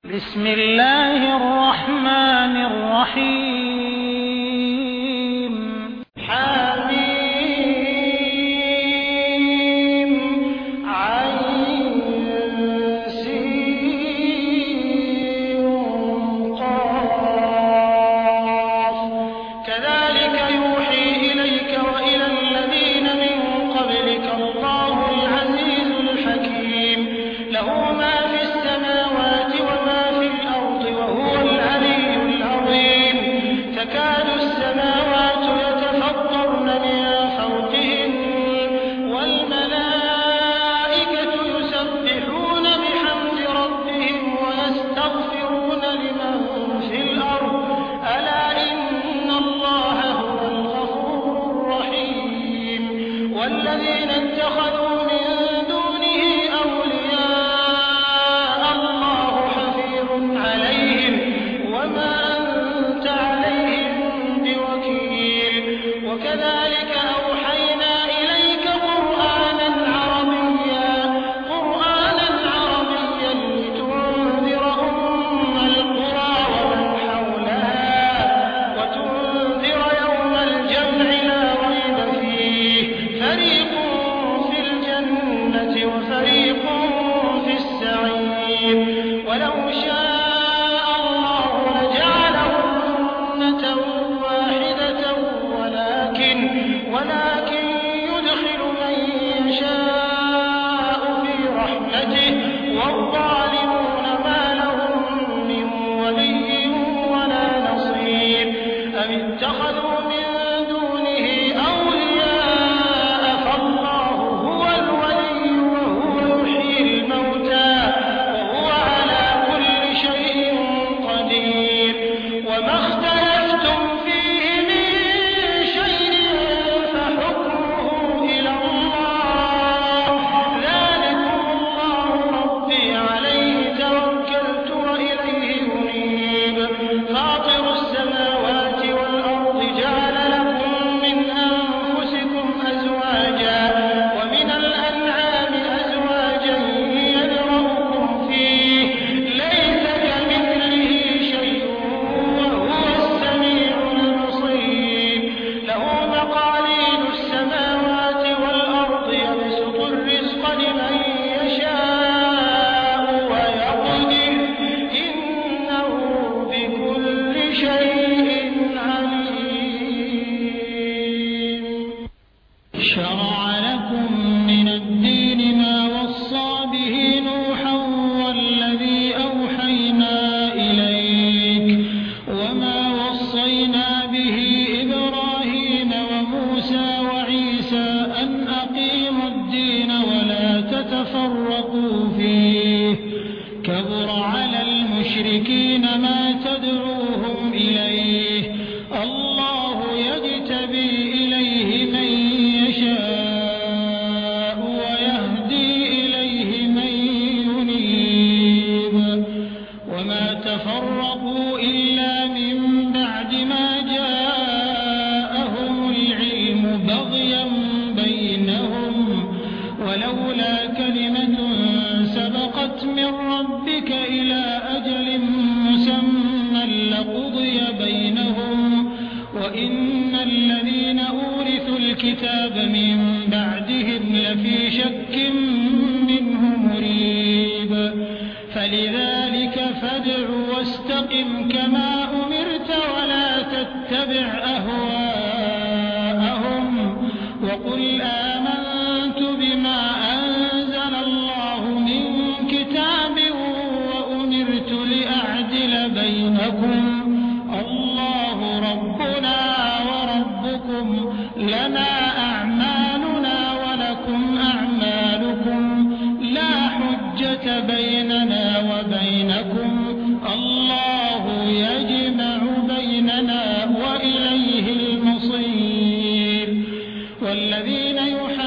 بسم الله الرحمن الرحيم حميم عين سين قاف كذلك يوحي إليك وإلى الذين من قبلك الله العزيز الحكيم له ما في السماوات وما في الأرض وهو العلي العظيم تكاد السماوات يتفطرن من فوقهن والملائكة يسبحون بحمد ربهم ويستغفرون لمن في الأرض ألا إن الله هو الغفور الرحيم والذين اتخذوا من دونه أولياء الله حفيظ عليهم وما أنت عليهم بوكيل وكذلك أوحينا إليك قرآنا عربيا لتنذر أم القرى ومن حولها وتنذر يوم الجمع لا ريب فيه فريق في الجنة وفريق في السعير ولو شاء الله لجعلهم أمة واحدة ولكن يدخل من يشاء في رحمته والظالمون ما لهم من ولي ولا نصير أم اتخذوا من دونه أولياء فالله هو الولي وهو يحيي الموتى وهو على كل شيء قدير وما اختلفتم فيه من شيء فحكمه إلى الله ذلكم الله ربي عليه توكلت وإليه أنيب فاطر السماوات والأرض جعل لكم من أنفسكم أزواجا ومن الأنعام أزواجا يذرأكم فيه ليس كمثله شيء وهو السميع البصير له مقاليد السماوات والأرض يبسط الرزق لمن يشاء ويقدر إنه بكل شيء عليم شرع لكم من الدين ما وصى به نوحا والذي أوحينا إليك وما وصينا به إبراهيم وموسى وعيسى أن أقيموا الدين ولا تتفرقوا فيه كبر على المشركين ما تدعوهم إليه الله يجتبي إليه من يشاء ويهدي إليه من ينيب وما تفرقوا إلا من بعد ما جاءهم العلم بغيا بينهم ولولا كلمة سبقت من ربك إلى أجل مسمى لقضي بينهم وإن الذين أورثوا الكتاب من بعدهم لفي شك منه مريب فلذلك فادع واستقم كما أمرت ولا تتبع أهواءهم وقل آمنت بما أنزل الله من كتاب وأمرت لأعدل بينكم الله ربنا وربكم لنا أعمالنا ولكم أعمالكم لا حجة بيننا وبينكم الله يجمع بيننا وإليه المصير والذين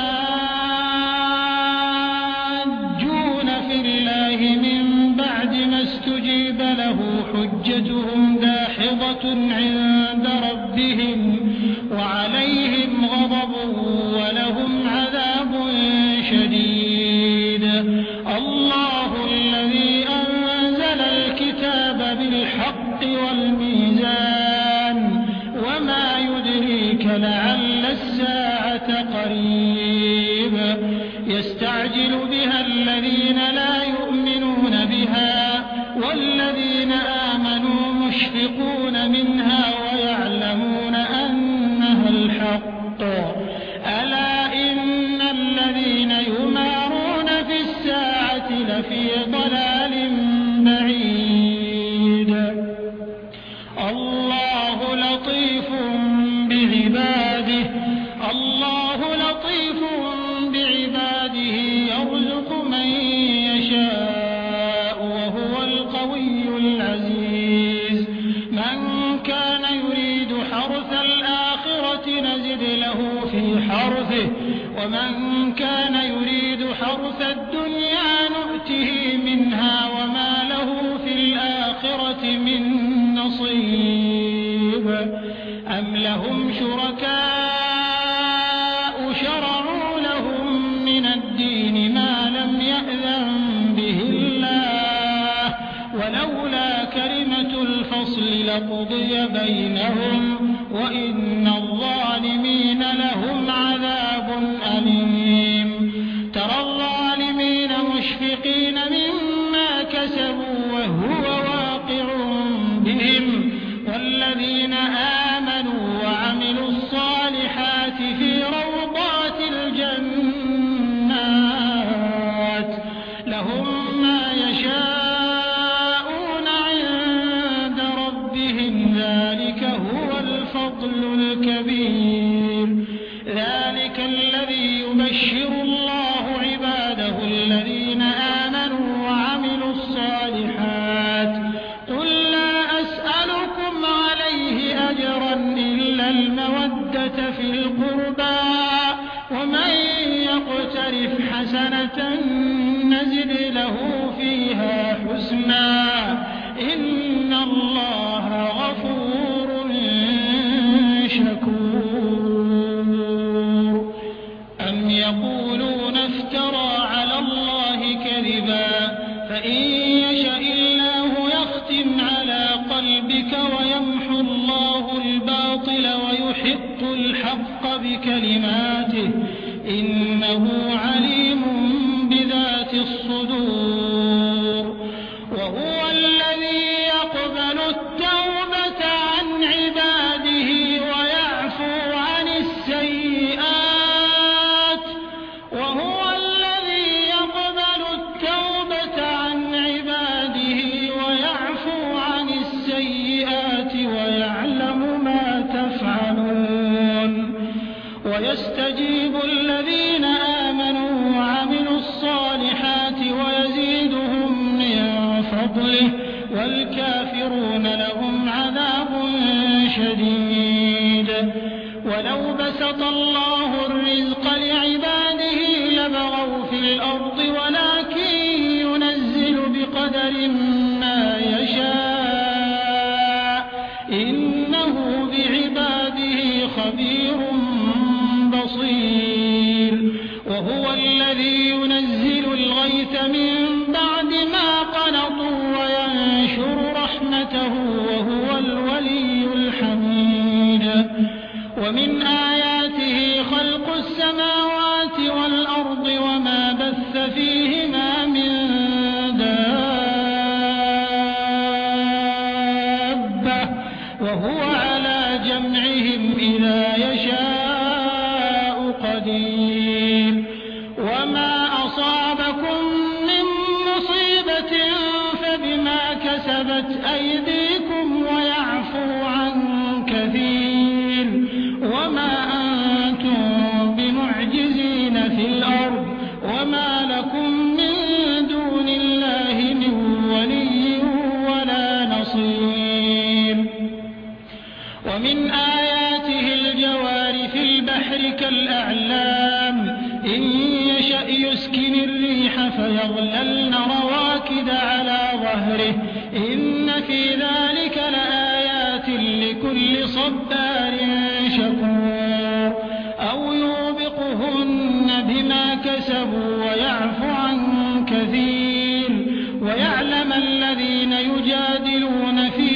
يحاجون في الله من بعد ما استجيب له حجتهم داحضة عند ربهم وعليهم غضب ولهم عذاب شديد الله الذي أنزل الكتاب الحق والميزان وما يدريك لعل الساعة قريب يستعجل بها الذين لا يؤمنون بها والذين آمنوا مشفقون منها ويعلمون أنها الحق ألا إن الذين يمارون في الساعة لفي ضلال بعيد الله لطيف بعباده يرزق من يشاء وهو القوي العزيز من كان يريد حرث الآخرة نزد له في حرثه ومن كان يريد حرث الدنيا نؤته منها وما له في الآخرة من نصيب أم لهم شركاء شرعوا لهم من الدين ما لم يأذن به الله ولولا كلمة الفصل لقضي بينهم وإن الظالمين لهم عذاب أليم ترى الظالمين مشفقين مما كسبوا وهو واقع بهم والذين آمنوا وعملوا الصالحات في روضات الجنات لهم ما يشاءون عند ربهم ذلك هو الفضل الكبير ذلك الذي يبشر الله عباده الذين آمنوا وعملوا الصالحات قل لا أسألكم عليه أجرا إلا المودة في القربى ومن يقترف حسنة نزد له فيها حسنا إن الله غفور شكور أم يقولون افترى على الله كذبا فإن يشأ الله يختم على قلبك ويمحو الله الباطل ويحق الحق بكلماته إنه عليم بذات الصدور وهو الذي يقبل التوبة عن عباده ويعفو عن السيئات وهو الذي يقبل التوبة عن عباده ويعفو عن السيئات ويعلم ما تفعلون ويستجيب الذين آمنوا وعملوا الصالحات ويزيدهم من فضله والكافرون لهم عذاب شديد ولو بسط الله الرزق لعباده لبغوا في الأرض ولكن ينزل بقدر ما يشاء إنه بعباده خبير بصير وهو الذي ينزل الغيث من بعد ما قنطوا وينشر رحمته وهو الولي الحميد ومن آياته خلق السماوات والأرض وما بث فيهما من دابة وهو على جمعهم إذا يشاء قدير وما أصابكم من مصيبة فبما كسبت أيديكم ويعفو عن كثير وما أنتم بمعجزين في الأرض وما لكم من دون الله من ولي ولا نصير ومن آياته الجوار في البحر كالأعلام إن يشأ يسكن الريح فيظللن رواكد على ظهره إن في ذلك لآيات لكل صبار شكور أو يوبقهن بما كسبوا ويعفو عن كثير ويعلم الذين يجادلون في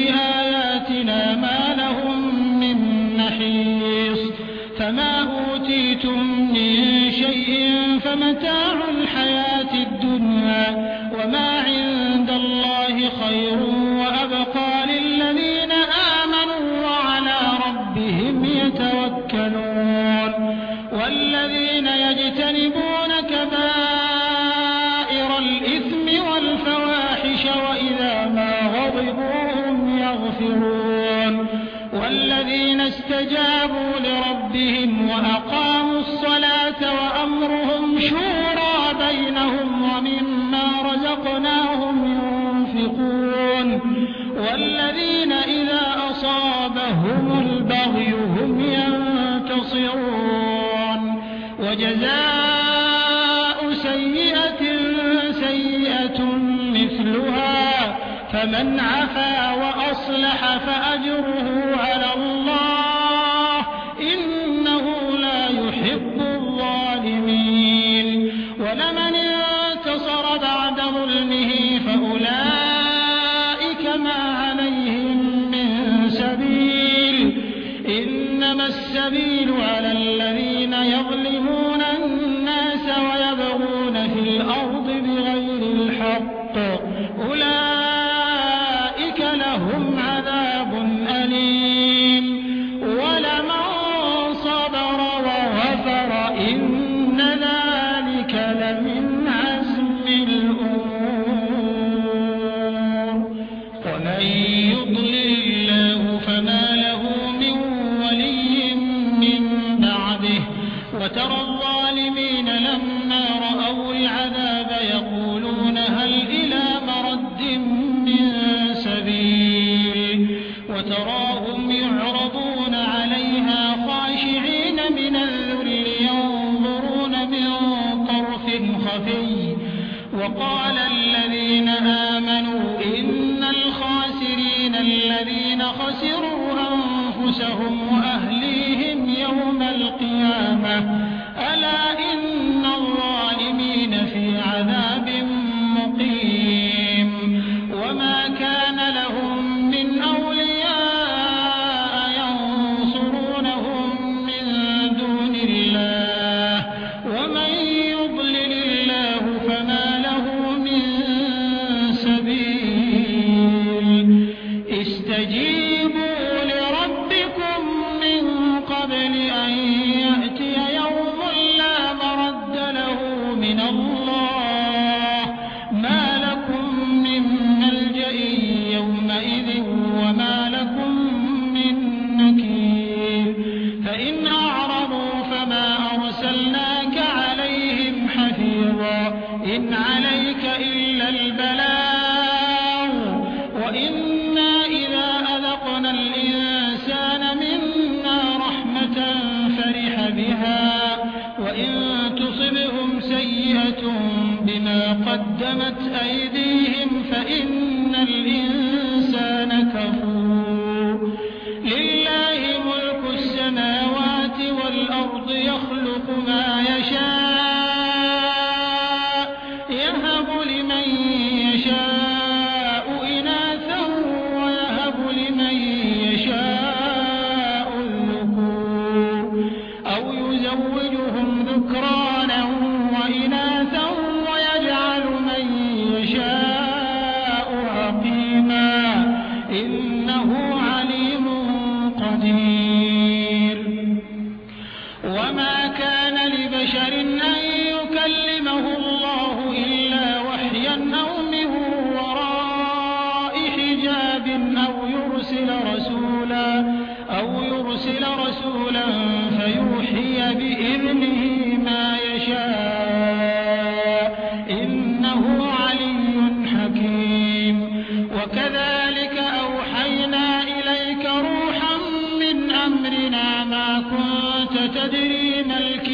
أوتيتم من شيء فمتاع الحياة الدنيا وما عند الله خير وأبقى للذين آمنوا وعلى ربهم يتوكلون والذين يجتنبون كبائر الإثم والفواحش وإذا ما غضبوا هم يغفرون والذين استجابوا لربهم وأقاموا الصلاة وأمرهم شورى بينهم ومما رزقناهم ينفقون والذين إذا أصابهم البغي هم ينتصرون وجزاء سيئة سيئة مثلها فمن عفا وأصلح فأجره على الله إنه لا يحب الظالمين ولمن انتصر بعد ظلمه فأولئك ما عليهم من سبيل إنما السبيل على الذين يظلمون الناس ويبغون في الأرض بغير الحق أولئك لهم عذاب أليم ولمن صبر وغفر إن ذلك لمن عزم الأمور ومن يضلل الله فما له من ولي من بعده وترى الظالمين لما رأوا العذاب يقولون هل إلى مرد من سبيل وتراهم يعرضون عليها خاشعين من الذل ينظرون من طرف خفي وقال الذين آمنوا إن الخاسرين الذين خسروا أنفسهم وأهليهم يوم القيامة ألا إن الظالمين في عذاب مقيم وما كان لهم من أولياء ينصرونهم من دون الله ومن يضلل الله فما له من سبيل استجيبوا لربكم من قبل أن يأتي يوم لا مرد له من الله ما لكم من ملجأ يومئذ وما لكم من نكير فإن أعرضوا فما أرسلناك عليهم حفيظا إن عليك إلا البلاغ وإنا إذا أذقنا الإنسان منا رحمة فرح بها وإن تصبهم سيئة بما قدمت أيديهم فإن الإنسان كفور لله ملك السماوات والأرض يخلق ما يشاء يهب لمن يشاء إناثا ويهب لمن يشاء الذكور أو يزوجهم ذكرانا وإناثا ويجعل من يشاء عقيما إنه عليم قدير وما كان لبشر أن يكلمه الله إلا وحيا أو من وراء حجاب أو يرسل رسولا فيوحي بإذنه ما يشاء إنه علي حكيم وكذلك أوحينا إليك روحا من أمرنا ما كنت تدري ما الكتاب